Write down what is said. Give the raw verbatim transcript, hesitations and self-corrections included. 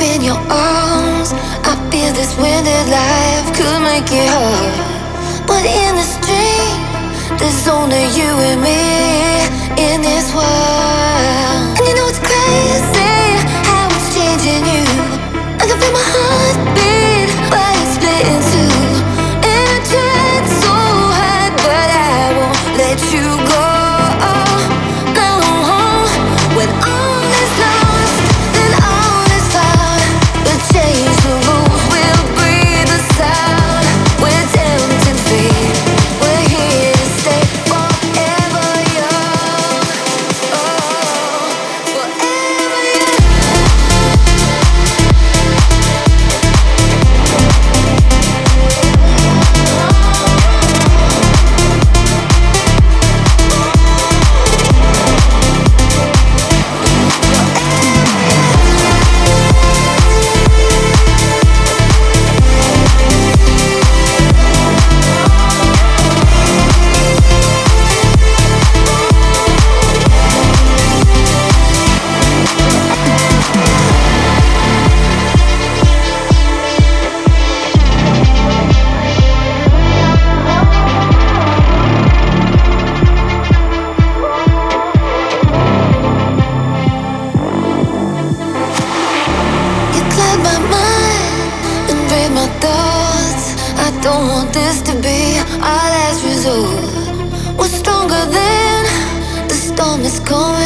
in your arms. I feel this wind that life could make it hard. But in this dream, there's only you and me in this world. And you know it's crazy how it's changing you. I can feel my heart beat while it's split in two. And I tried so hard, but I won't let you go. No, when all is lost, then all is found. We'll change the rules, we'll breathe the sound. We're tempting fate, we're here to stay forever young. Oh, forever young. You cloud my mind and read my thoughts. I don't want this to be our last resort. We're stronger than the storm is coming.